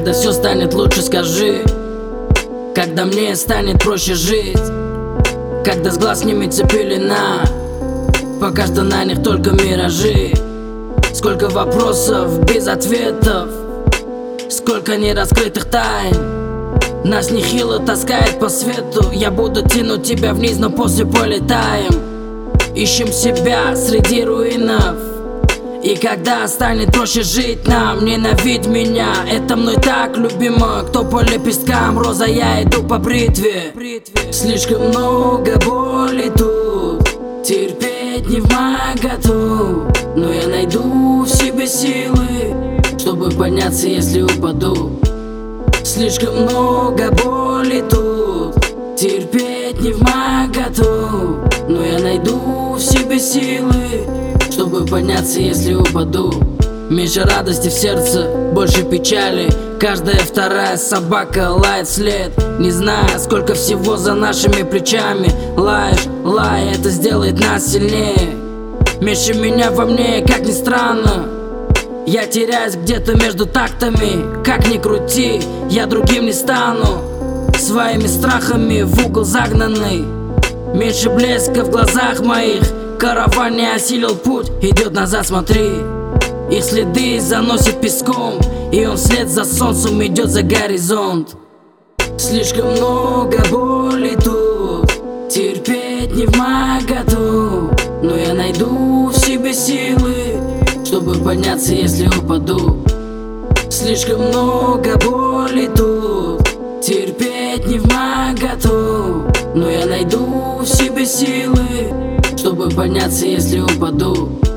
Когда все станет лучше, скажи. Когда мне станет проще жить. Когда с глаз снимется пелена. Пока что на них только миражи. Сколько вопросов без ответов. Сколько нераскрытых тайн. Нас нехило таскает по свету. Я буду тянуть тебя вниз, но после полетаем. Ищем себя среди руинов. И когда станет проще жить нам, ненавидь меня, это мной так любимо. Кто по лепесткам роза, я иду по бритве. Слишком много боли тут, терпеть не вмоготу. Но я найду в себе силы, чтобы подняться, если упаду. Слишком много боли тут, терпеть не вмоготу. Но я найду в себе силы, чтобы подняться, если упаду. Меньше радости в сердце, больше печали. Каждая вторая собака лает вслед, не зная, сколько всего за нашими плечами. Лаешь, лай, это сделает нас сильнее. Меньше меня во мне, как ни странно. Я теряюсь где-то между тактами. Как ни крути, я другим не стану. Своими страхами в угол загнанный. Меньше блеска в глазах моих. Караван не осилил путь, идет назад, смотри. Их следы заносит песком, и он вслед за солнцем идет за горизонт. Слишком много боли тут, терпеть не вмоготу. Но я найду в себе силы, чтобы подняться, если упаду. Слишком много боли тут, терпеть не вмоготу. Но я найду в себе силы, чтобы подняться, если упаду.